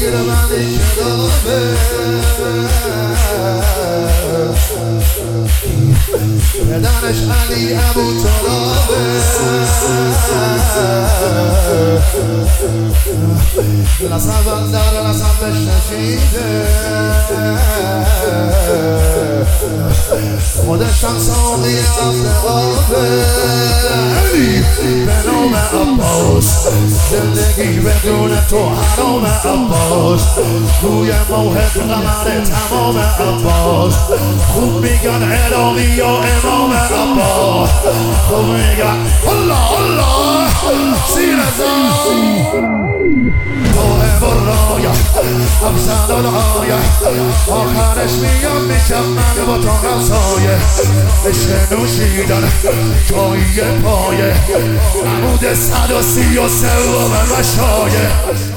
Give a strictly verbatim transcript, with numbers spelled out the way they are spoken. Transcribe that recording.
زیر بندی کلابه پدرش علی ابو طلابه لسن بندر لسن بشنشیده خودش هم ساقی رفته آبه علی به نام عباس زندگی بدون تو حرام عباس روی موهد قمر تمام عباس خوب میگن عراقی یا امام عباس خوب میگن الله الله سیر زن توه برایا افزن الآیه آخرش میام میشم من با تو همسایه عشق نوشیدن جایی پایه عمود صد و سی و سوم مشایه